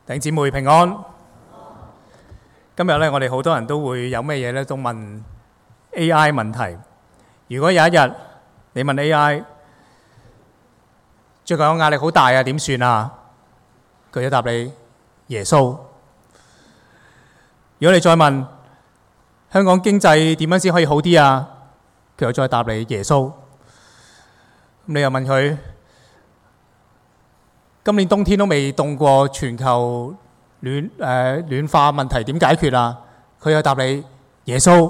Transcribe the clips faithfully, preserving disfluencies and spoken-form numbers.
弟兄姊妹平安。今日咧，我哋好多人都會有咩嘢咧，都問 A I 問題。如果有一日你問 A I， 最近我壓力好大啊，點算啊？佢就答你耶穌。如果你再問香港經濟點樣先可以好啲啊？佢又再答你耶穌。咁你又問佢今年冬天都未凍過，全球暖誒、呃、暖化問題點解決啊？佢又答你耶穌。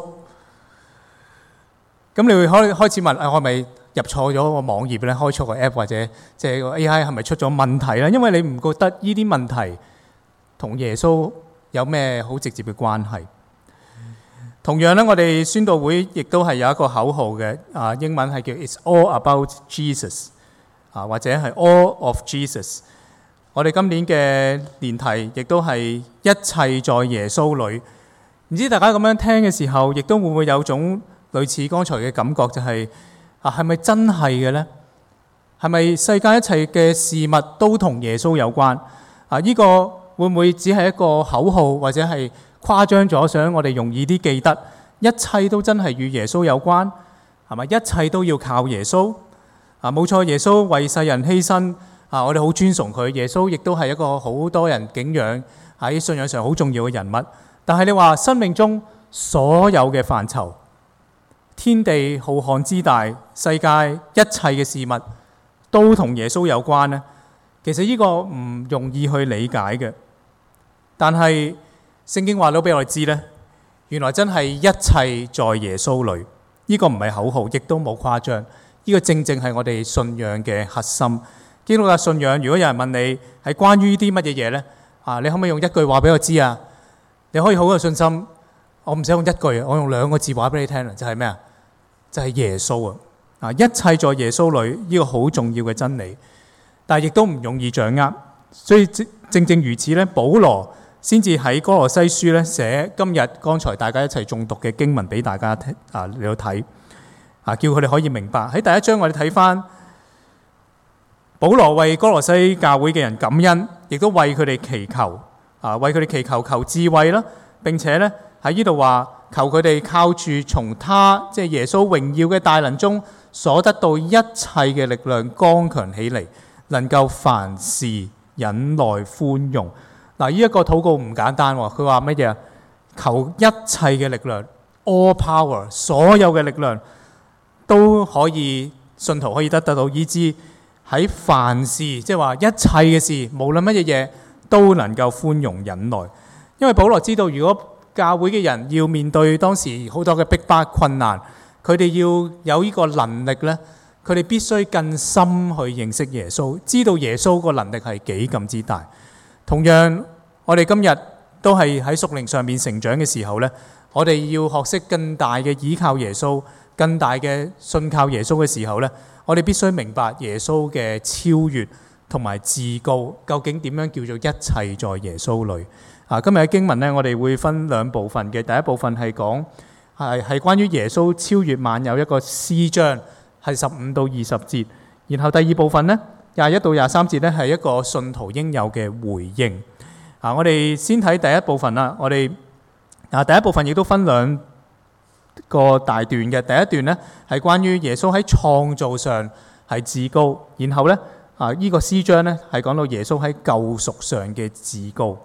咁你會開開始問啊，我係咪入錯咗個網頁咧？開錯個 app 或者即係個 A I 係咪出咗問題咧？因為你唔覺得呢啲問題同耶穌有咩好直接嘅關係？同樣咧，我哋宣道會亦都係有一個口號嘅，啊英文係叫 It's all about Jesus。啊，或者係 All of Jesus。我哋今年嘅年題亦都係一切在耶穌裏。唔知大家咁樣聽嘅時候，亦都會唔會有種類似剛才嘅感覺，就係啊，係咪真係嘅呢？係咪世界一切嘅事物都同耶穌有關？啊，呢個會唔會只係一個口號，或者係誇張咗，想我哋容易啲記得？一切都真係與耶穌有關，係咪？一切都要靠耶穌。啊，冇錯，耶穌為世人犧牲，啊，我哋好尊崇佢。耶穌亦都係一個好多人敬仰喺信仰上好重要嘅人物。但係你話生命中所有嘅範疇，天地浩瀚之大，世界一切嘅事物都同耶穌有關呢？其實呢個唔容易去理解嘅。但係聖經話到俾我哋知呢，原來真係一切在耶穌裏。呢個唔係口號，亦都冇誇張。呢個正正係我哋信仰嘅核心。基督教信仰，如果有人問你係關於啲乜嘢嘢呢？啊，你可唔可以用一句話俾我知啊？你可以好有信心，我唔使用一句，我用兩個字話俾你聽啦，就係咩啊？就係耶穌啊！啊，一切在耶穌裏，呢個好重要嘅真理，但係亦都唔容易掌握。所以正正如此咧，保羅先至喺哥羅西書咧寫今日剛才大家一齊誦讀嘅經文俾大家聽啊，你去睇。啊！叫佢哋可以明白。喺第一章我哋睇翻保羅為哥羅西教會嘅人感恩，亦都為佢哋祈求啊，為佢哋祈求求智慧啦。並且咧喺呢度話求佢哋靠住從他即係耶穌榮耀嘅大能中所得到一切嘅力量，剛強起嚟，能夠凡事忍耐寬容。嗱，呢一個禱告唔簡單喎。佢話乜嘢啊？求一切嘅力量 ，all power， 所有嘅力量。都可以信徒可以得得到醫治，喺凡事即係話一切嘅事，無論乜嘢嘢都能夠寬容忍耐。因為保羅知道，如果教會嘅人要面對當時好多嘅逼迫困難，佢哋要有呢個能力呢，佢哋必須更深去認識耶穌，知道耶穌個能力係幾咁之大。同樣，我哋今日都係喺屬靈上面成長嘅時候呢，我哋要學識更大嘅依靠耶穌。更大嘅信靠耶穌嘅時候呢，我哋必須明白耶穌嘅超越同埋至高，究竟點樣叫做一切在耶穌裏啊？今日嘅經文呢，我哋會分兩部分嘅。第一部分係講係係關於耶穌超越萬有一個詩章，係十五到二十節。然後第二部分呢，廿一到廿三節呢，係一個信徒應有嘅回應啊。我哋先睇第一部分啦。我哋啊第一部分亦都分兩個大段嘅。第一段呢係關於耶穌喺創造上係至高，然後呢啊呢個詩章呢係講到耶穌喺救贖上嘅至高。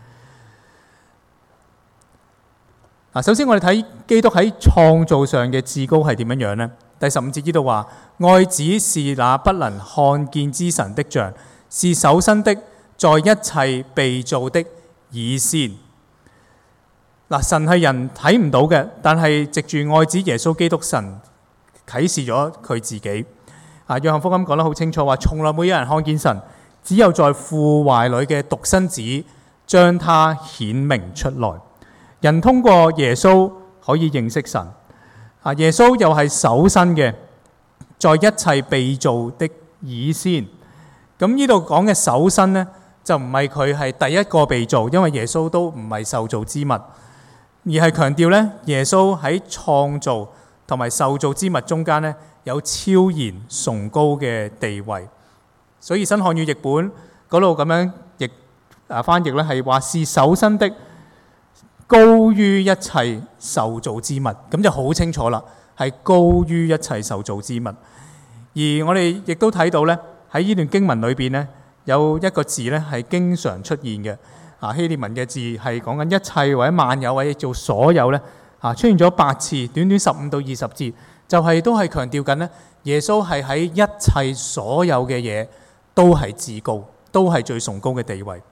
啊，首先我哋睇基督喺創造上嘅至高係點樣樣呢？第十五節呢度話：愛子是那不能看見之神的像，是首生的，在一切被造的以先。嗱，神係人睇唔到嘅，但係藉住愛子耶穌基督，神啟示咗佢自己。啊，約翰福音講得好清楚，話從來沒有人看見神，只有在父懷裏嘅獨生子將他顯明出來。人通過耶穌可以認識神。啊，耶穌又係首生嘅，在一切被造的以先。咁呢度講嘅首生呢，就唔係佢係第一個被造，因為耶穌都唔係受造之物。而係強調咧，耶穌喺創造同埋受造之物中間咧，有超然崇高嘅地位。所以新漢語譯本嗰度咁樣譯啊翻譯咧係話是首生的，高於一切受造之物，咁就好清楚啦，係高於一切受造之物。而我哋亦都睇到咧喺呢段經文裏邊咧有一個字咧係經常出現嘅，啊希臘文嘅字係講緊一切或者萬有或者做所有咧，啊出現咗八次，短短十五到二十節，就係、是、都係強調緊咧耶穌係喺一切所有嘅嘢都係至高，都係最崇高嘅地位。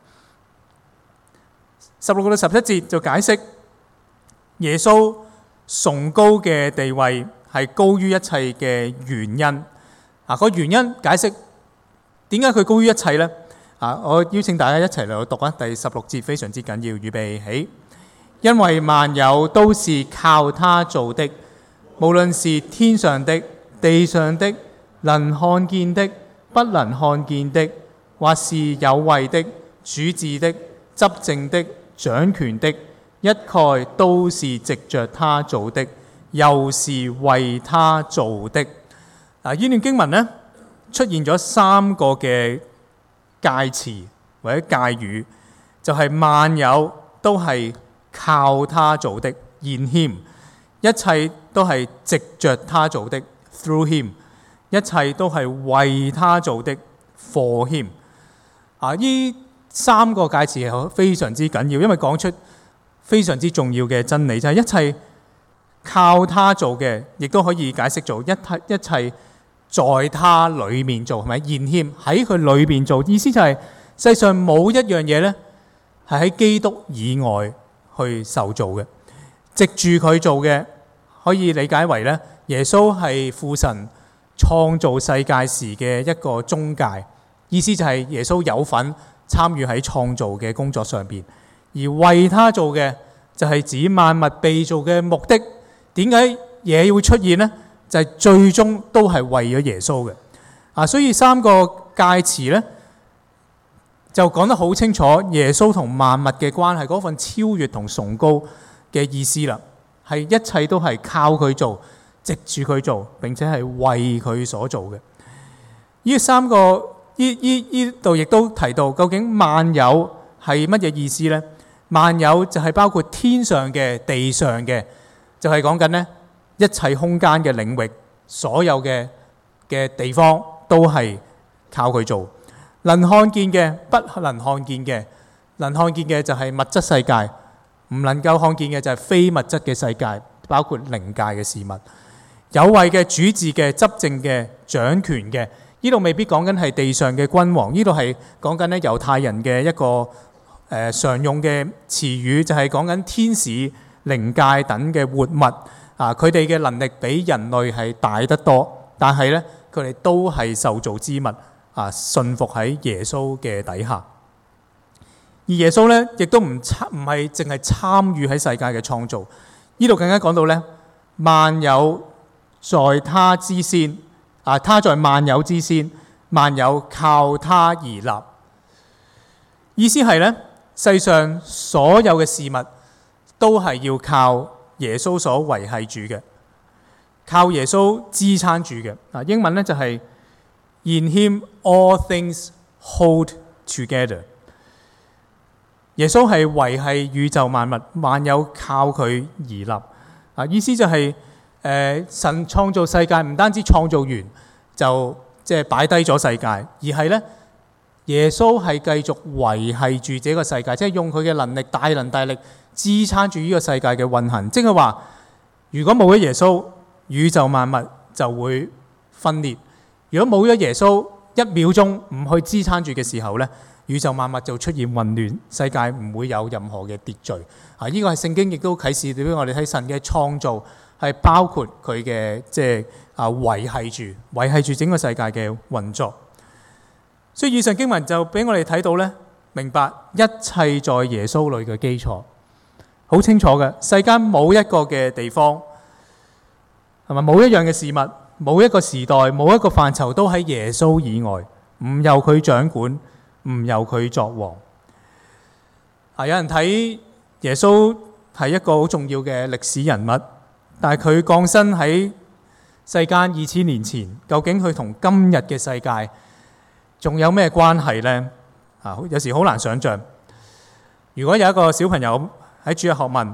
十六到十七節就解釋耶穌崇高嘅地位係高於一切嘅原因。啊，個原因解釋點解佢高於一切呢？啊，我邀請大家一齊嚟讀啊，第十六節非常之緊要，預備起。因為萬有都是靠他做的，無論是天上的、地上的、能看見的、不能看見的，或是有位的、主治的、執政的、掌權的，一概都是藉着他做的，又是為他做的。嗱，呢段經文呢，出現咗三個嘅介詞或者介語，就係、是、萬有都係靠他做的 in him， 一切都係藉着他做的 through him， 一切都係為他做的 for him。啊，呢三個介詞係非常之緊要，因為講出非常之重要嘅真理，就係、是、一切靠他做嘅，亦都可以解釋做一一切在他裏面做，係咪？in him，喺佢裏面做，意思就係、是、世上冇一樣嘢呢係喺基督以外去受造嘅，藉住佢做嘅，可以理解為呢耶穌係父神創造世界時嘅一個中介，意思就係耶穌有份參與喺創造嘅工作上邊，而為他做嘅就係指萬物被造嘅目的。點解嘢會出現呢？就係、是、最終都係為咗耶穌嘅。啊，所以三個介詞呢，就講得好清楚，耶穌同萬物嘅關係嗰份超越同崇高嘅意思啦，係一切都係靠佢做，藉住佢做，並且係為佢所做嘅。呢三個呢呢呢度亦都提到，究竟萬有係乜嘢意思呢？萬有就係包括天上嘅、地上嘅，就係講緊呢一切空間嘅領域，所有嘅嘅地方都係靠佢做。能看見嘅、不能看見嘅，能看見嘅就係物質世界，唔能夠看見嘅就係非物質嘅世界，包括靈界嘅事物。有位嘅、主治嘅、執政嘅、掌權嘅，呢度未必講緊係地上嘅君王，呢度係講緊咧猶太人嘅一個誒、呃、常用嘅詞語，就係講緊天使、靈界等嘅活物啊，佢哋嘅能力比人類係大得多，但係咧佢哋都係受造之物啊，信服喺耶穌嘅底下。而耶穌咧亦都唔參唔係淨係參與喺世界嘅創造，呢度更加講到咧萬有在他之先啊，他在萬有之先，萬有靠他而立。意思係咧，世上所有嘅事物都係要靠耶穌所維繫住嘅，靠耶穌支撐住嘅。啊，英文咧就係、是、In him all things hold together。耶穌係維繫宇宙萬物，萬有靠佢而立。啊，意思就係、是。誒、呃、神創造世界唔單止創造完就即係擺低咗世界，而係咧耶穌係繼續維繫住這個世界，即係用佢嘅能力、大能大力支撐住呢個世界嘅運行。即係話，如果冇咗耶穌，宇宙萬物就會分裂；如果冇咗耶穌，一秒鐘唔去支撐住嘅時候咧，宇宙萬物就出現混亂，世界唔會有任何嘅秩序。啊，呢、這個係聖經亦都啟示俾我哋睇神嘅創造。係包括佢嘅即係啊維繫住維繫住整個世界嘅運作，所以以上經文就俾我哋睇到咧，明白一切在耶穌裏嘅基礎，好清楚嘅。世間冇一個嘅地方係咪冇一樣嘅事物，冇一個時代，冇一個範疇都喺耶穌以外，唔由佢掌管，唔由佢作王。啊，有人睇耶穌係一個好重要嘅歷史人物。但係佢降生喺世間二千年前，究竟佢同今日嘅世界仲有咩關係呢？啊，有時好難想像。 如果有一個小朋友喺主日學問，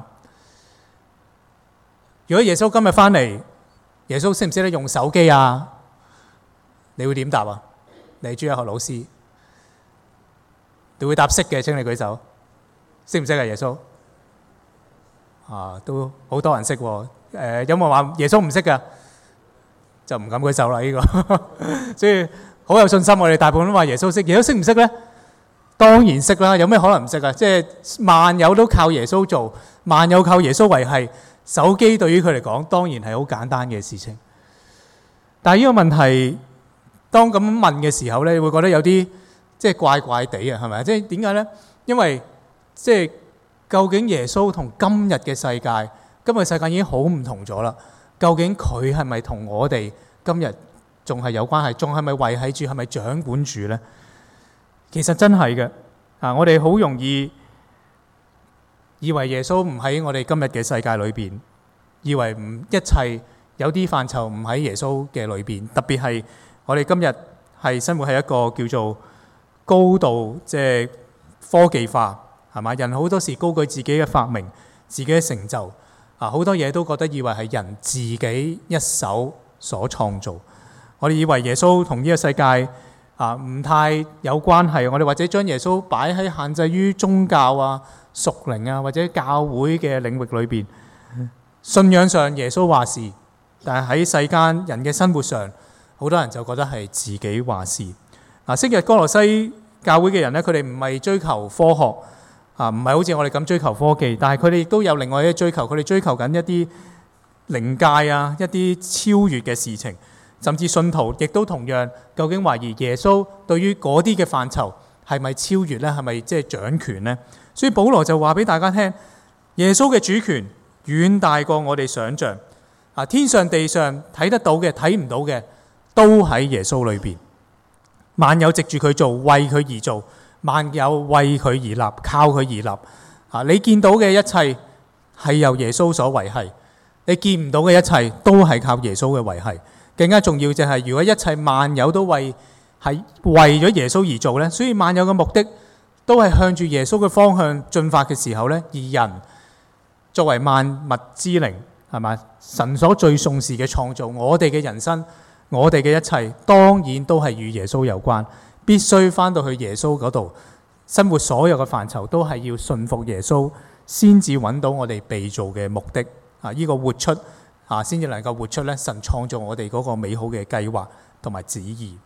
如果耶穌今日翻嚟，耶穌識唔識得用手機啊？你會點答啊？你係主日學老師，你會答識嘅，請你舉手。識唔識啊？耶穌啊，都好多人識喎。誒，有冇話耶穌唔識㗎？就唔敢舉手啦。呢個所以好有信心，我哋大部分都話耶穌識。耶穌識唔識咧？當然識啦。有咩可能唔識啊？即係萬有都靠耶穌做，萬有靠耶穌維繫。手機對於佢嚟講，當然係好簡單嘅事情。但係呢個問題，當咁問嘅時候咧，你會覺得有啲即係怪怪地啊，係咪？即係點解咧？因為即係究竟耶穌同今日嘅世界，今日世界已經好唔同咗啦。究竟佢係咪同我哋今日仲係有關係？仲係咪維繫住？係咪掌管住咧？其實真係嘅啊！我哋好容易以為耶穌唔喺我哋今日嘅世界裏邊，以為唔一切有啲範疇唔喺耶穌嘅裏邊。特別係我哋今日係生活喺一個叫做高度即係科技化，係嘛？人好多時高舉自己嘅發明、自己嘅成就啊，好多嘢都覺得以為係人自己一手所創造。我哋以為耶穌同呢個世界啊唔太有關係，我哋或者將耶穌擺喺限制於宗教啊、屬靈啊或者教會嘅領域裏邊。信仰上耶穌話事，但係喺世間人嘅生活上，好多人就覺得係自己話事。嗱，昔日歌羅西教會嘅人咧，佢哋唔係追求科學啊，唔係好似我哋咁追求科技，但係佢哋亦都有另外一啲追求，佢哋追求緊一啲靈界啊、一啲超越嘅事情，甚至信徒亦都同樣究竟懷疑耶穌對於嗰啲嘅範疇係咪超越咧？係咪即係掌權咧？所以保羅就話俾大家聽，耶穌嘅主權遠大過我哋想象啊！天上地上睇得到嘅、睇唔到嘅，都喺耶穌裏邊。萬有藉住佢做，為佢而做；萬有為佢而立，靠佢而立。啊！你見到嘅一切係由耶穌所維繫，你見唔到嘅一切都係靠耶穌嘅維繫。更加重要就係，如果一切萬有都為係為咗耶穌而做呢，所以萬有嘅目的都係向住耶穌嘅方向進發嘅時候呢，而人作為萬物之靈，係咪？神所最重視嘅創造，我哋嘅人生，我哋嘅一切，當然都係與耶穌有關，必須翻到去耶穌嗰度，生活所有嘅範疇都係要順服耶穌，先至揾到我哋被造嘅目的啊！呢個活出啊，先至能夠活出咧神創造我哋嗰個美好嘅計劃同埋旨意。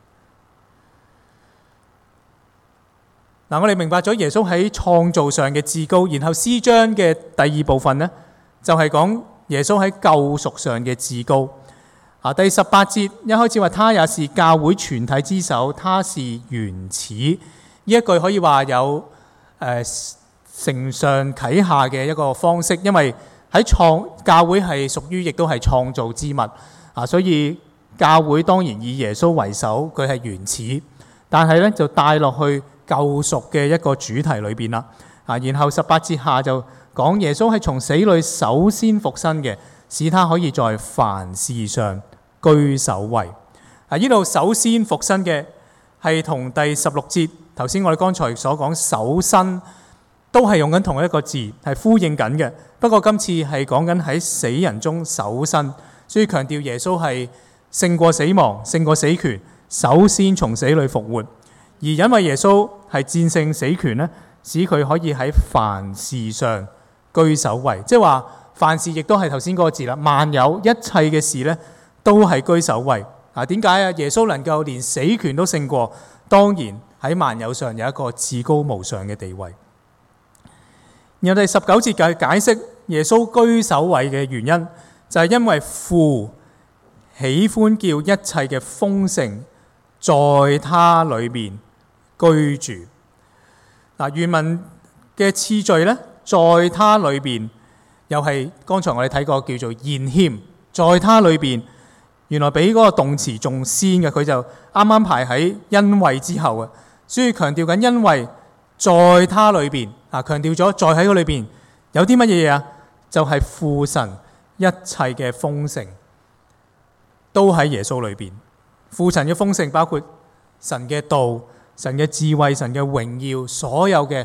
嗱，我哋明白咗耶穌喺創造上嘅至高，然後詩章嘅第二部分呢，就係講耶穌喺救贖上嘅至高。啊，第十八節一開始話，他也是教會全體之首，他是原始。呢一句可以話有誒承上啟下嘅一個方式，因為喺創教會係屬於亦都係創造之物啊，所以教會當然以耶穌為首，佢係原始，但係咧就帶落去救贖嘅一個主題裏邊啦。啊，然後十八節下就講耶穌係從死裏首先復生嘅，使他可以在凡事上居首位。啊，呢度首先復生嘅係同第十六節頭先我哋剛才所講首生都係用緊同一個字，係呼應緊嘅。不過今次係講緊喺死人中首生，所以強調耶穌係勝過死亡、勝過死權，首先從死裏復活。而因為耶穌係戰勝死權呢，使佢可以喺凡事上居首位，即係話凡事亦都係頭先嗰個字啦。萬有一切嘅事呢，都係居首位。啊，點解啊？耶穌能夠連死權都勝過，當然喺萬有上有一個至高無上嘅地位。然後第十九節嘅解釋耶穌居首位嘅原因，就係因為父喜歡叫一切嘅豐盛在他裏面居住。嗱，原文嘅次序呢，在他裏邊又係剛才我哋睇過叫做現謙，在他裏邊原來比嗰個動詞仲先嘅，佢就啱啱排喺因為之後啊，所以強調緊因為在他裏邊啊，強調咗在喺嗰裏邊有啲乜嘢嘢啊？就係、是、父神一切嘅豐盛都喺耶穌裏邊。父神嘅豐盛包括神嘅道、神嘅智慧、神嘅榮耀，所有嘅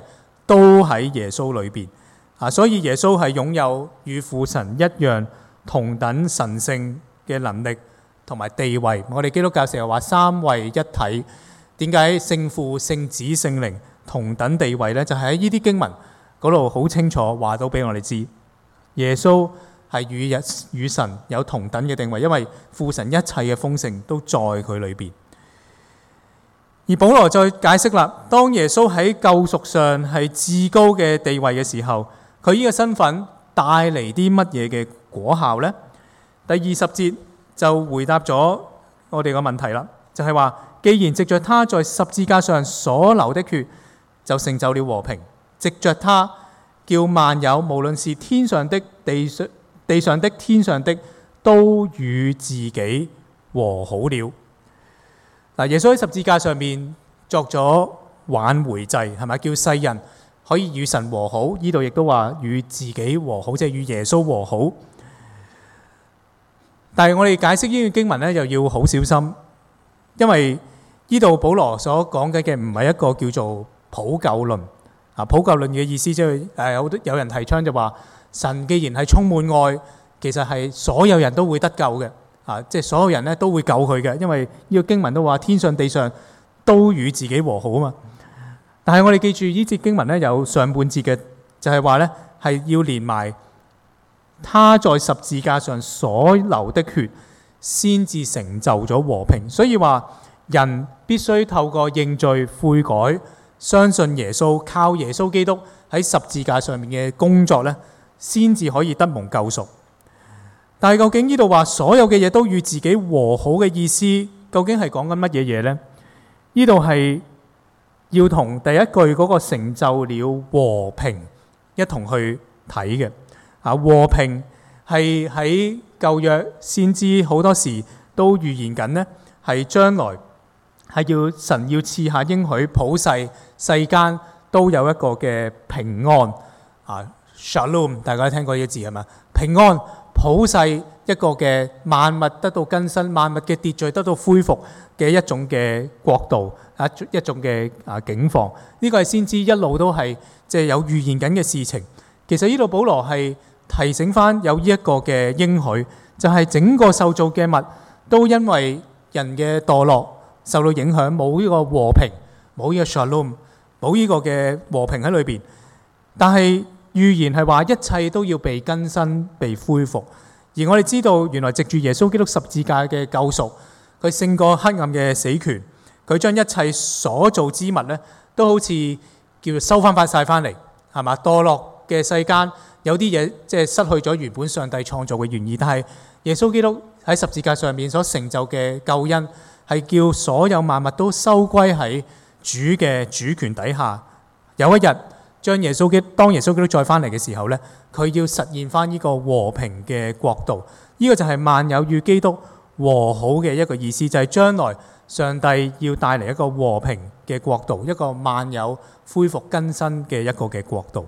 都喺耶穌裏邊啊！所以耶穌係擁有與父神一樣同等神性嘅能力同埋地位。我哋基督教成日話三位一體，點解聖父、聖子、聖靈同等地位呢？就係喺呢啲經文嗰度好清楚話到俾我哋知，耶穌係與日與神有同等嘅定位，因為父神一切嘅豐盛都在佢裏邊。而保羅再解釋啦，當耶穌喺救贖上係至高嘅地位嘅時候，佢呢個身份帶嚟啲乜嘢嘅果效呢？第二十節就回答咗我哋個問題啦，就係話，既然藉着他在十字架上所流的血就成就了和平，藉着他叫萬有，無論是天上的、地上地上的、天上的，都與自己和好了。嗱，耶穌喺十字架上面作咗挽回祭，係咪？叫世人可以與神和好。呢度亦都話與自己和好，即係與耶穌和好。但係我哋解釋呢段經文呢，又要好小心，因為呢度保羅所講嘅嘅唔係一個叫做普救論。啊，普救論嘅意思即係誒有有人提倡就話，神既然係充滿愛，其實係所有人都會得救嘅。啊！即係所有人咧都會救佢嘅，因為呢個經文都話天上地上都與自己和好啊嘛。但係我哋記住呢節經文咧有上半節嘅，就係話咧係要連埋他在十字架上所流的血，先至成就咗和平。所以話人必須透過認罪悔改，相信耶穌，靠耶穌基督喺十字架上面嘅工作咧，先至可以得蒙救贖。但係究竟呢度話所有嘅嘢都與自己和好嘅意思，究竟係講緊乜嘢嘢呢？呢度係要同第一句嗰個成就了和平一同去睇嘅。啊，和平係喺舊約先知好多時都預言緊呢，係將來係要神要賜下應許，普世世間都有一個嘅平安。啊 ，Shalom， 大家聽過呢個字係嘛？平安。普世一個嘅萬物得到更新，萬物嘅秩序得到恢復嘅一種嘅國度，一一種嘅啊境況。呢個係先知一路都係即係有預言緊嘅事情。其實呢度保羅係提醒翻有呢一個嘅應許，就係整個受造嘅物都因為人嘅墮落受到影響，冇呢個和平，冇呢個 shalom，冇呢個嘅和平喺裏邊。但係預言係話一切都要被更新、被恢復，而我哋知道原來藉住耶穌基督十字架嘅救贖，佢勝過黑暗嘅死權，佢將一切所造之物咧都好似叫做收翻翻晒翻嚟，係嘛？墮落嘅世間有啲嘢即係失去咗原本上帝創造嘅原意，但係耶穌基督喺十字架上面所成就嘅救恩係叫所有萬物都收歸喺主嘅主權底下。有一日，將耶穌基督當耶穌基督再翻嚟嘅時候呢，佢要實現翻呢個和平嘅國度。呢、這個就係萬有與基督和好嘅一個意思，就係、是、將來上帝要帶嚟一個和平嘅國度，一個萬有恢復更新嘅一個嘅國度。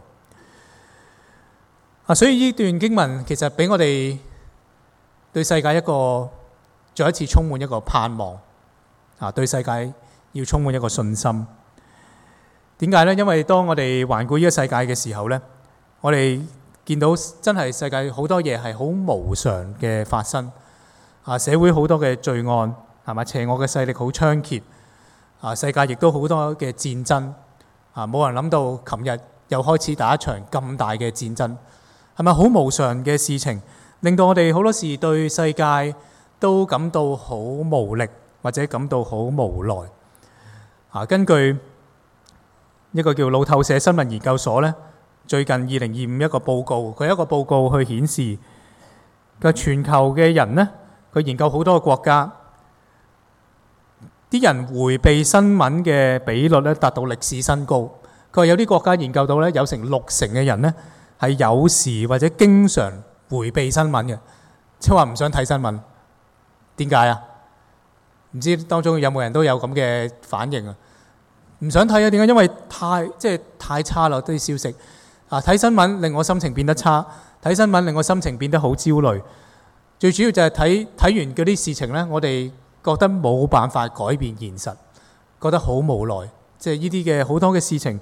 啊，所以呢段經文其實俾我哋對世界一個再一次充滿一個盼望。啊，對世界要充滿一個信心。點解呢？因為當我哋環顧呢個世界嘅時候呢，我哋見到真係世界好多嘢係好無常嘅發生。啊，社會好多嘅罪案，係咪？邪惡嘅勢力好猖獗。啊，世界亦都好多嘅戰爭。啊，冇人諗到琴日又開始打一場咁大嘅戰爭，係咪好無常嘅事情，令到我哋好多時對世界都感到好無力，或者感到好無奈。啊，根據一個叫路透社新聞研究所咧，最近二零二五一個報告，佢一個報告去顯示個全球嘅人呢，佢研究好多個國家，啲人迴避新聞嘅比率咧達到歷史新高。佢話有啲國家研究到咧，有成六成嘅人呢係有時或者經常迴避新聞嘅，即係話唔想睇新聞。點解啊？唔知當中有冇人都有咁嘅反應啊？唔想睇啊？點解？因為太即係太差啦啲消息啊！睇新聞令我心情變得差，睇新聞令我心情變得好焦慮。最主要就係睇睇完嗰啲事情呢，我哋覺得冇辦法改變現實，覺得好無奈。即係呢啲嘅好多嘅事情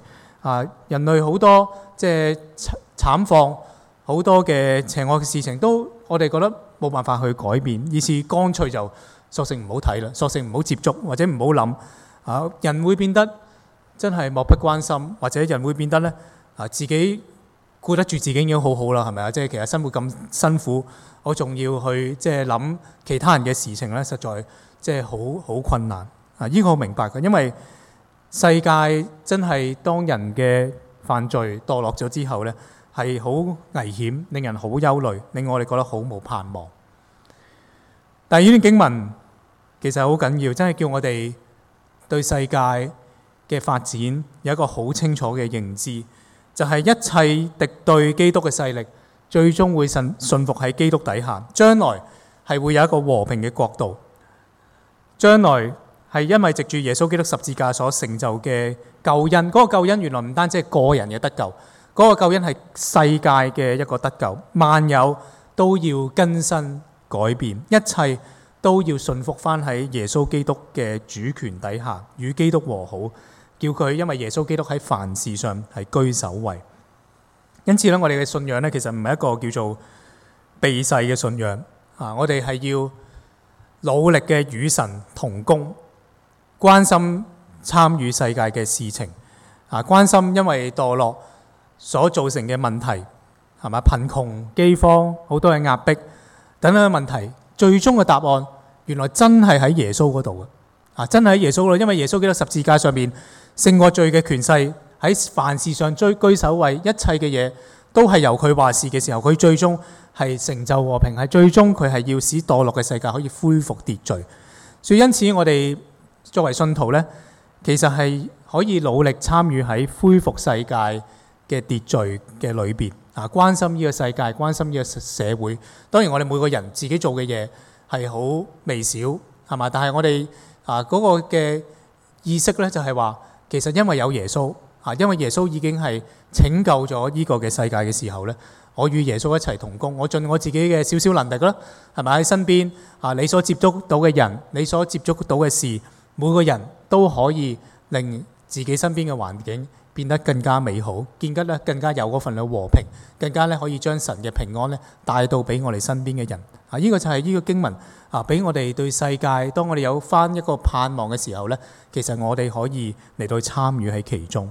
啊，人類好多即係慘況，好多嘅邪惡嘅事情都我哋覺得冇辦法去改變，於是乾脆就索性唔好睇啦，索性唔好接觸或者唔好諗啊。人會變得真係漠不關心，或者人會變得咧啊自己顧得住自己已經好好啦，係咪啊？即係其實生活咁辛苦，我仲要去即係諗其他人嘅事情咧，實在即係好好困難啊！呢個我明白嘅，因為世界真係當人嘅犯罪墮落咗之後咧，係好危險，令人好憂慮，令我哋覺得好冇盼望。但係呢段經文其實好緊要，真係叫我哋對世界嘅發展有一個好清楚嘅認知。就係一切敵對基督嘅勢力，最終會信信服喺基督底下。將來係會有一個和平嘅國度。將來係因為藉住耶穌基督十字架所成就嘅救恩，嗰個救恩原來唔單止係個人嘅得救，嗰個救恩係世界嘅一個得救，萬有都要更新改變，一切都要順服翻喺耶穌基督嘅主權底下，與基督和好。叫佢，因為耶穌基督喺凡事上係居首位，因此咧，我哋嘅信仰咧，其實唔係一個叫做避世嘅信仰啊！我哋係要努力嘅與神同工，關心參與世界嘅事情啊，關心因為墮落所造成嘅問題，係嘛？貧窮、饑荒、好多嘅壓迫等等嘅問題，最終嘅答案原來真係喺耶穌嗰度嘅啊！真係喺耶穌嗰度，因為耶穌基督十字架上面勝過罪嘅權勢，喺凡事上追居首位，一切嘅嘢都係由佢話事嘅時候，佢最終係成就和平，係最終佢係要使墮落嘅世界可以恢復秩序。所以因此我哋作為信徒呢，其實係可以努力參與喺恢復世界嘅秩序嘅裏邊啊，關心呢個世界，關心呢個社會。當然我哋每個人自己做嘅嘢係好微小，係嘛？但係我哋啊嗰個嘅意識呢，就係話，其實因為有耶穌啊，因為耶穌已經係拯救咗呢個嘅世界嘅時候呢，我與耶穌一齊同工，我盡我自己嘅少少能力啦，係咪喺身邊啊？你所接觸到嘅人，你所接觸到嘅事，每個人都可以令自己身邊嘅環境變得更加美好，變得咧更加有嗰份嘅和平，更加咧可以將神嘅平安咧帶到俾我哋身邊嘅人啊！呢個就係呢個經文啊，俾我哋對世界，當我哋有翻一個盼望嘅時候咧，其實我哋可以嚟到參與喺其中。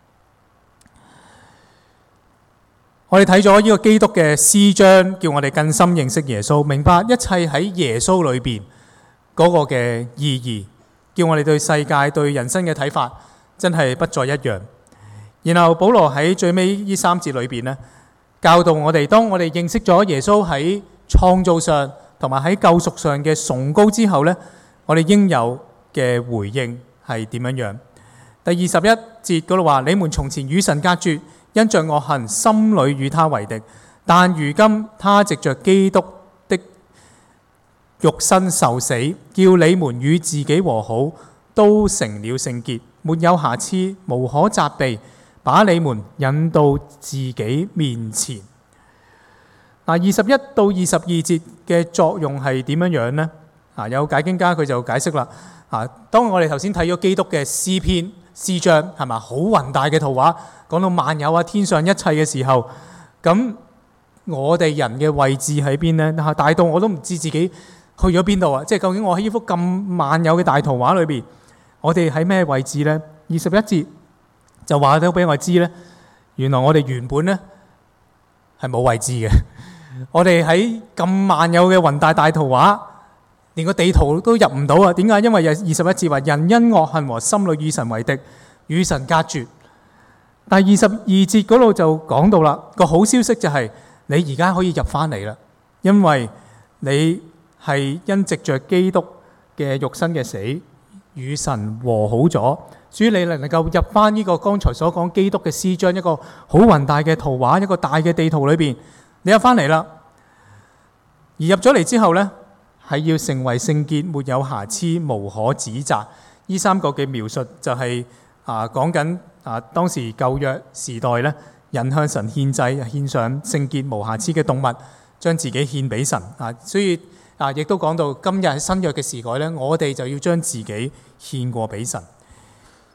我哋睇咗呢個基督嘅詩章，叫我哋更深認識耶穌，明白一切喺耶穌裏邊嗰個嘅意義，叫我哋對世界、對人生嘅睇法真係不再一樣。然後保羅喺最尾呢三節裏邊咧，教導我哋，當我哋認識咗耶穌喺創造上同埋喺救贖上嘅崇高之後呢，我哋應有嘅回應係點樣樣？第二十一節嗰度話：你們從前與神隔絕，因着惡行，心裏與他為敵，但如今他藉着基督的肉身受死，叫你們與自己和好，都成了聖潔，沒有瑕疵，無可責備，把你們引到自己面前。嗱，二十一到二十二節嘅作用係點樣樣呢？啊，有解經家佢就解釋啦。啊，當我哋頭先睇咗基督嘅詩篇詩章，係咪好宏大嘅圖畫，講到萬有啊、天上一切嘅時候，咁我哋人嘅位置喺邊呢？大到我都唔知自己去咗邊度啊！即係究竟我喺呢幅咁萬有嘅大圖畫裏邊，我哋喺咩位置呢？二十一節就話咗俾我知呢，原來我哋原本呢係冇位置嘅。我哋喺咁萬有嘅宏大大圖畫，連個地圖都入唔到啊！點解？因為二十一節話人因惡行和心裏與神為敵，與神隔絕。但係二十二節嗰度就講到啦，個好消息就係你而家可以入翻嚟啦，因為你係因藉着基督嘅肉身嘅死與神和好咗，所以你能夠入翻呢個剛才所講基督嘅詩章，一個好宏大嘅圖畫，一個大嘅地圖裏邊。你入翻嚟啦，而入咗嚟之後呢，係要成為聖潔，沒有瑕疵，無可指責。呢三個嘅描述就係、是、啊講緊啊當時舊約時代呢，人向神獻祭，獻上聖潔無瑕疵嘅動物，將自己獻俾神啊。所以啊，亦都講到今日喺新約嘅時代呢，我哋就要將自己獻過俾神。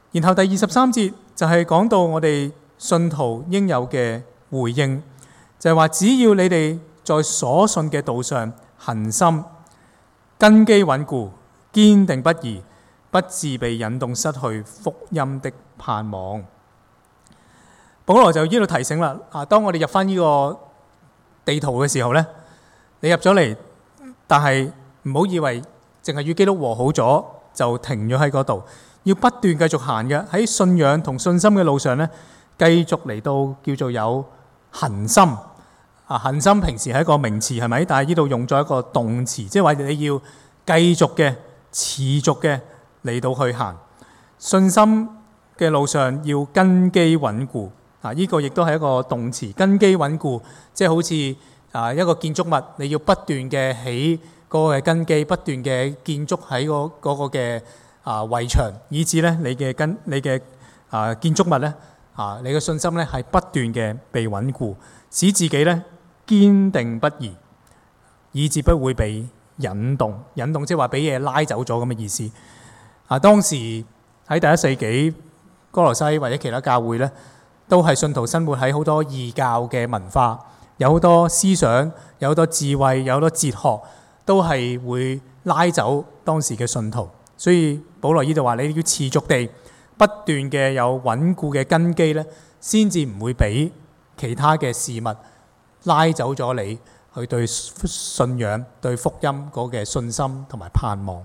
然後第二十三節就係講到我哋信徒應有嘅回應，就係話只要你哋在所信嘅道上恒心，根基穩固，堅定不移，不致被引動失去福音的盼望。保羅就呢度提醒啦，啊，當我哋入翻呢個地圖嘅時候呢，你入咗嚟，但係唔好以為淨係與基督和好咗就停咗喺嗰度，要不斷繼續行嘅，喺信仰同信心嘅路上呢，繼續嚟到叫做有恒心。啊，恒心平時係一個名詞係咪？但係呢度用咗一個動詞，即係話你要繼續嘅、持續嘅嚟到去行信心嘅路上，要根基穩固。啊，呢個亦都係一個動詞，根基穩固，即係好似啊一個建築物，你要不斷嘅起嗰個嘅根基，不斷嘅建築喺嗰嗰個嘅啊圍牆，以至咧你嘅根、你嘅啊建築物咧啊，你嘅信心咧係不斷嘅被穩固，使自己咧堅定不移，以至不會被引動。引動即係話俾嘢拉走咗咁嘅意思。啊，當時喺第一世紀哥羅西或者其他教會咧，都係信徒生活喺好多異教嘅文化，有好多思想，有好多智慧，有好多哲學，都係會拉走當時嘅信徒。所以保羅呢度話你要持續地不斷嘅有穩固嘅根基咧，先至唔會俾其他嘅事物拉走咗你去對信仰、對福音嗰嘅信心同埋盼望。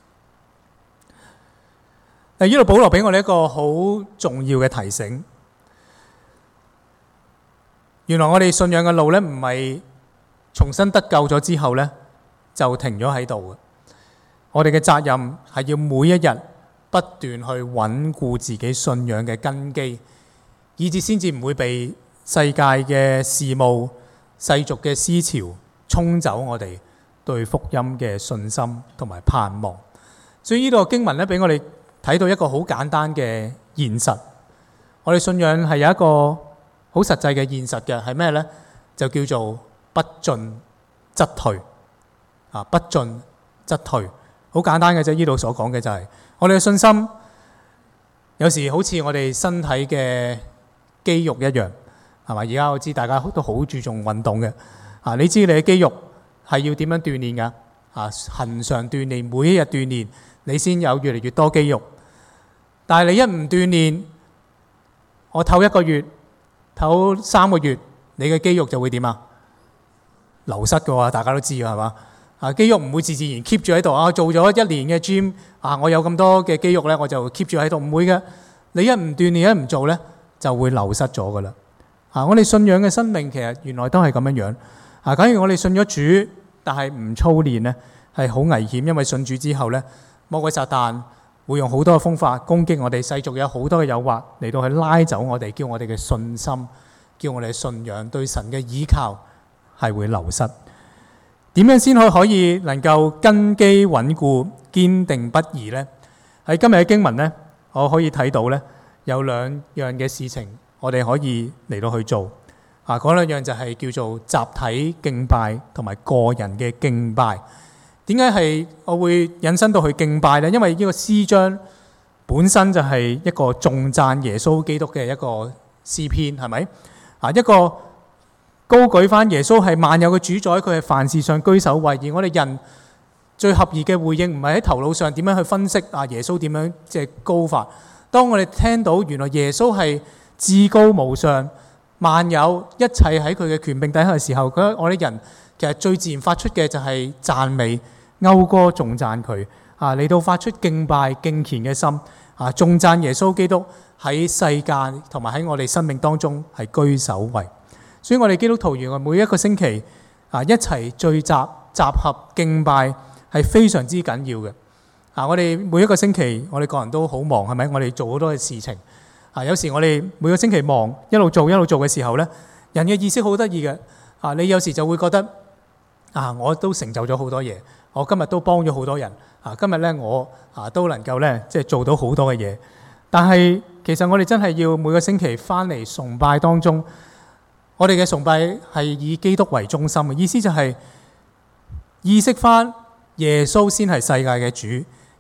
嗱，呢度保羅俾我哋一個好重要嘅提醒。原來我哋信仰嘅路咧，唔係重新得救咗之後咧就停咗喺度嘅。我哋嘅責任係要每一日不斷去穩固自己信仰嘅根基，以至先至唔會被世界嘅事務、世俗嘅思潮沖走我哋對福音嘅信心同埋盼望。所以呢度經文咧，俾我哋睇到一個好簡單嘅現實。我哋信仰係有一個好實際嘅現實嘅，係咩呢？就叫做不進則退。啊，不進則退，好簡單嘅啫。呢度所講嘅就係、是、我哋嘅信心，有時好似我哋身體嘅肌肉一樣，係嘛？而家我知大家都好注重運動嘅。啊，你知你嘅肌肉係要點樣鍛煉㗎？啊，恆常鍛煉，每一日鍛煉，你先有越嚟越多肌肉。但係你一唔鍛煉，我唞一個月，唞三個月，你嘅肌肉就會點啊？流失嘅喎，大家都知嘅係嘛？啊，肌肉唔會自自然 keep 住喺度啊！做咗一年嘅 gym 啊，我有咁多嘅肌肉咧，我就 keep 住喺度，唔會嘅。你一唔鍛煉，一唔做咧，就會流失咗噶啦。啊，我哋信仰嘅生命其實原來都係咁樣樣。啊，假如我哋信咗主，但係唔操練咧，係好危險，因為信主之後咧，魔鬼撒旦會用好多嘅方法攻擊我哋，世俗有好多嘅誘惑嚟到去拉走我哋，叫我哋嘅信心，叫我哋嘅信仰對神嘅依靠係會流失。點樣先可可以能夠根基穩固、堅定不移呢？喺今日嘅經文呢，我可以睇到呢，有兩樣嘅事情，我哋可以嚟到去做。啊，嗰兩樣就係叫做集體敬拜同埋個人嘅敬拜。點解係我會引申到去敬拜呢？因為呢個詩章本身就係一個頌讚耶穌基督嘅一個詩篇，係咪？啊，一個高舉翻耶穌係萬有嘅主宰，佢係凡事上居首位。而我哋人最合宜嘅回應唔係喺頭腦上點樣去分析啊耶穌點樣即係高法。當我哋聽到原來耶穌係至高無上，萬有一切喺佢嘅權柄底下嘅時候，佢我哋人其實最自然發出嘅就係讚美、謳歌頌讚佢啊，嚟到發出敬拜敬虔嘅心啊，頌讚耶穌基督喺世界同埋喺我哋生命當中係居首位。所以我哋基督徒原來每一個星期啊一齊聚集集合敬拜係非常之緊要嘅。啊，我哋每一個星期我哋個人都好忙，係咪？我哋做好多嘅事情啊，有時我哋每個星期忙一路做一路做嘅時候呢，人嘅意識好得意嘅啊，你有時就會覺得啊，我都成就咗好多嘢，我今日都幫咗好多人啊，今日呢，我啊都能夠呢，即係做到好多嘅嘢。但係其實我哋真係要每個星期翻嚟崇拜當中，我哋嘅崇拜係以基督為中心嘅，意思就係意識翻耶穌先係世界嘅主，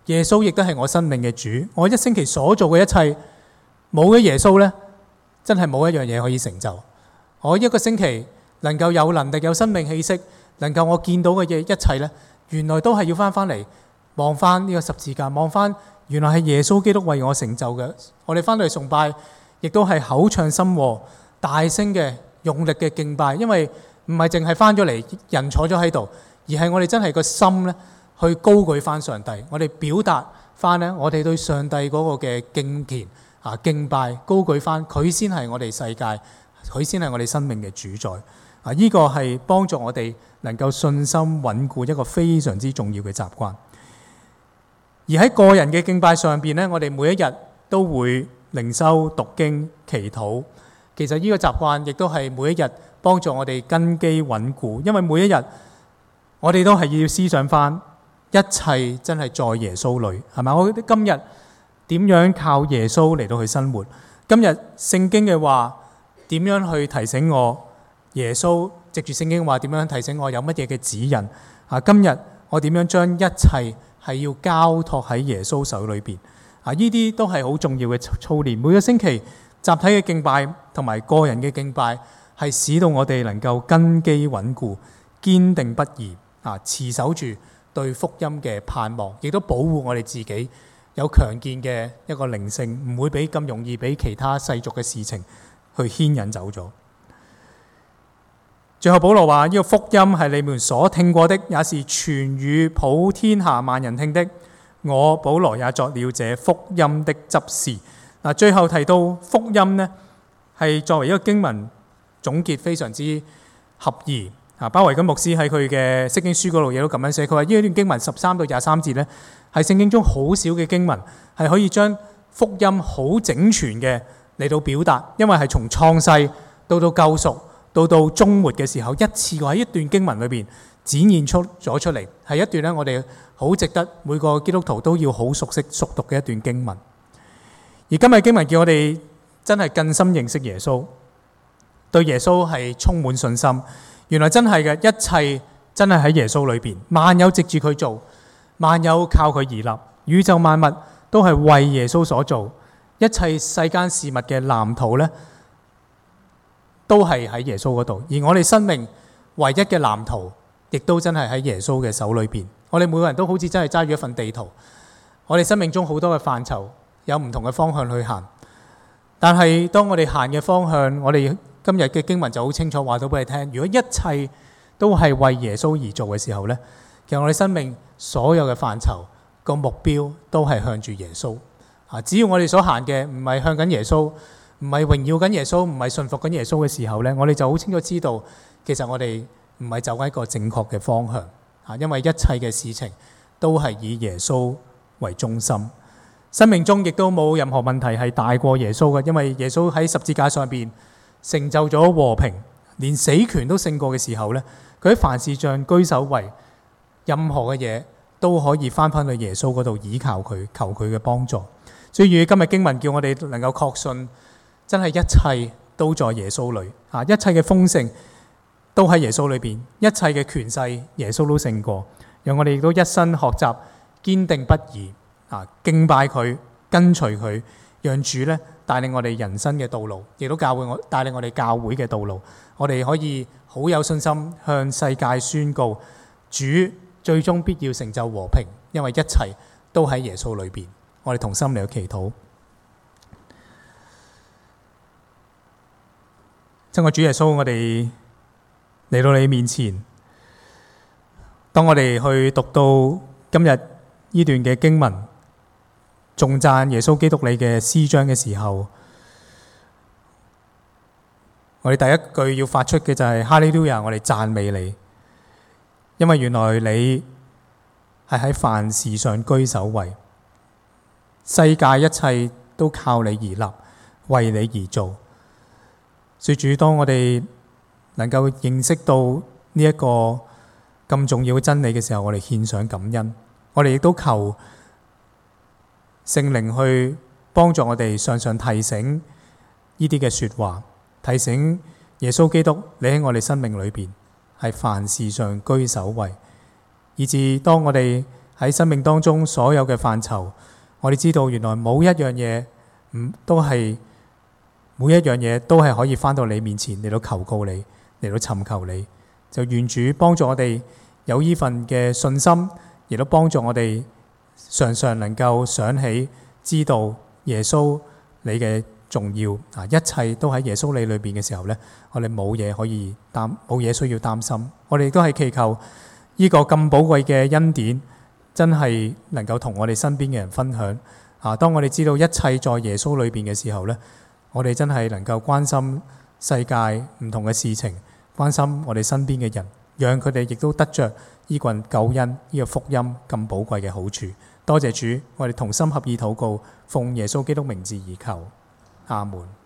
耶穌亦都係我生命嘅主。我一星期所做嘅一切，冇咗耶穌呢，真係冇一樣嘢可以成就。我一個星期能夠有能力、有生命氣息，能夠我見到嘅嘢一切呢，原來都係要翻翻嚟望翻呢個十字架，望翻原來係耶穌基督為我成就嘅。我哋翻到嚟崇拜，亦都係口唱心和、大聲嘅用力嘅敬拜，因為唔係淨係翻咗嚟人坐咗喺度，而係我哋真係個心呢去高舉翻上帝。我哋表達翻呢，我哋對上帝嗰個嘅敬虔啊敬拜，高舉翻佢先係我哋世界，佢先係我哋生命嘅主宰。啊！呢個係幫助我哋能夠信心穩固一個非常之重要嘅習慣。而喺個人嘅敬拜上邊呢，我哋每一日都會靈修、讀經、祈禱。其實呢個習慣亦都係每一日幫助我哋根基穩固，因為每一日我哋都係要思想翻一切真係在耶穌裏，係咪？我今日點樣靠耶穌嚟到去生活？今日聖經嘅話點樣去提醒我？耶穌藉住聖經話點樣提醒我有乜嘢嘅指引啊？今日我點樣將一切係要交託喺耶穌手裏邊啊？呢啲都係好重要嘅操練。每個星期集體嘅敬拜同埋個人嘅敬拜，係使到我哋能夠根基穩固、堅定不移啊，持守住對福音嘅盼望，亦都保護我哋自己有強健嘅一個靈性，唔會俾咁容易俾其他世俗嘅事情去牽引走咗。最後保羅話：呢、這個福音係你們所聽過的，也是傳與普天下萬人聽的。我保羅也作了這福音的執事。嗱，最後提到福音呢，係作為一個經文總結非常之合宜。啊，鮑維根牧師喺佢嘅釋經書嗰度亦都咁樣寫，佢話呢一段經文十三到廿三節呢，係聖經中好少嘅經文，係可以將福音好整全嘅嚟到表達，因為係從創世到到救贖。到到終末嘅時候，一次過喺一段經文裏邊展現出咗出嚟，係一段咧我哋好值得每個基督徒都要好熟悉熟讀嘅一段經文。而今日經文叫我哋真係更深認識耶穌，對耶穌係充滿信心。原來真係嘅，一切真係喺耶穌裏邊，萬有藉住佢做，萬有靠佢而立，宇宙萬物都係為耶穌所做，一切世間事物嘅藍圖呢，都係喺耶穌嗰度，而我哋生命唯一嘅藍圖，亦都真係喺耶穌嘅手裏邊。我哋每個人都好似真係揸住一份地圖，我哋生命中好多嘅範疇，有唔同嘅方向去行。但係當我哋行嘅方向，我哋今日嘅經文就好清楚話到俾你聽。如果一切都係為耶穌而做嘅時候呢，其實我哋生命所有嘅範疇個目標都係向住耶穌。啊，只要我哋所行嘅唔係向緊耶穌，唔係榮耀緊耶穌，唔係信服緊耶穌嘅時候呢，我哋就好清楚知道，其實我哋唔係走緊一個正確嘅方向啊！因為一切嘅事情都係以耶穌為中心，生命中亦都冇任何問題係大過耶穌嘅，因為耶穌喺十字架上邊成就咗和平，連死權都勝過嘅時候呢，佢喺凡事上居首位，任何嘅嘢都可以翻返去耶穌嗰度倚靠佢，求佢嘅幫助。所以今日經文叫我哋能夠確信。真係一切都在耶穌裏啊！一切嘅豐盛都喺耶穌裏邊，一切嘅權勢耶穌都勝過。讓我哋亦都一生學習堅定不移啊，敬拜佢，跟隨佢，讓主咧帶領我哋人生嘅道路，亦都教會我帶領我哋教會嘅道路。我哋可以好有信心向世界宣告，主最終必要成就和平，因為一切都喺耶穌裏邊。我哋同心嚟去祈禱。親愛主耶穌，我哋嚟到你面前，當我哋去讀到今日呢段嘅經文，頌讚耶穌基督你嘅詩章嘅時候，我哋第一句要發出嘅就係哈利路亞，我哋讚美你，因為原來你係喺凡事上居首位，世界一切都靠你而立，為你而做。所以主，當我哋能夠認識到呢一個咁重要嘅真理嘅時候，我哋獻上感恩。我哋亦都求聖靈去幫助我哋，常常提醒呢啲嘅說話，提醒耶穌基督你喺我哋生命裏邊係凡事上居首位，以致當我哋喺生命當中所有嘅範疇，我哋知道原來冇一樣嘢唔都係每一樣嘢都係可以返到你面前嚟到求告你，嚟到尋求你。就願主幫助我哋有呢份嘅信心，亦都幫助我哋常常能夠想起知道耶穌你嘅重要啊！一切都喺耶穌你裏邊嘅時候呢，我哋冇嘢可以擔，冇嘢需要擔心。我哋都係祈求呢個咁寶貴嘅恩典，真係能夠同我哋身邊嘅人分享啊！當我哋知道一切在耶穌裏邊嘅時候呢，我哋真係能夠關心世界唔同嘅事情，關心我哋身邊嘅人，讓佢哋亦都得着呢個救恩、呢個福音咁寶貴嘅好處。多謝主，我哋同心合意禱告，奉耶穌基督名字而求，阿門。